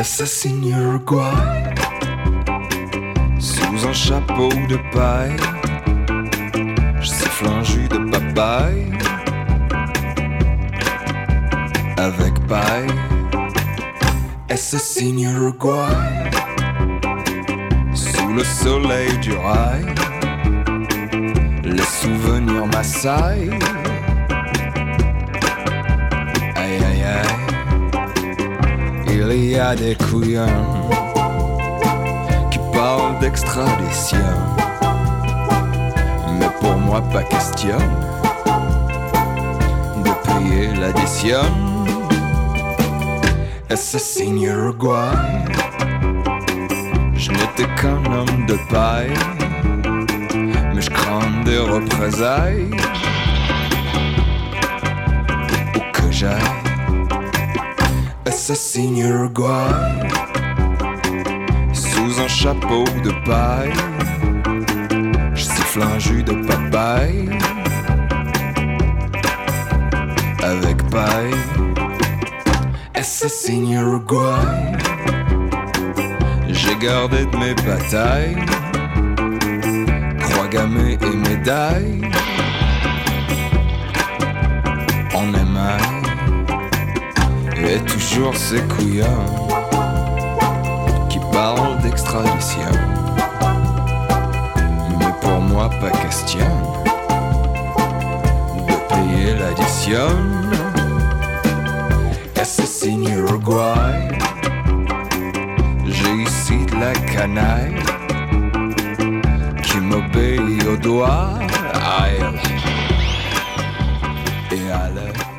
Assassine Uruguay sous un chapeau de paille. Je siffle un jus de papaye avec paille. Assassine Uruguay sous le soleil du rail. Les souvenirs m'assaillent. Aïe aïe aïe. Il y a des couillons qui parlent d'extradition, mais pour moi pas question de payer l'addition. Assassine Uruguay, je n'étais qu'un homme de paille, mais je crains des représailles où que j'aille. Assassine Uruguay sous un chapeau de paille. Je siffle un jus de papaye avec paille. Assassine Uruguay, j'ai gardé de mes batailles, croix gammée et médailles en émail. Et toujours ces couillons qui parlent d'extradition, mais pour moi pas question de payer l'addition. Assassine Uruguay, j'ai ici de la canaille qui m'obéit au doigt. Aïe et à l'air.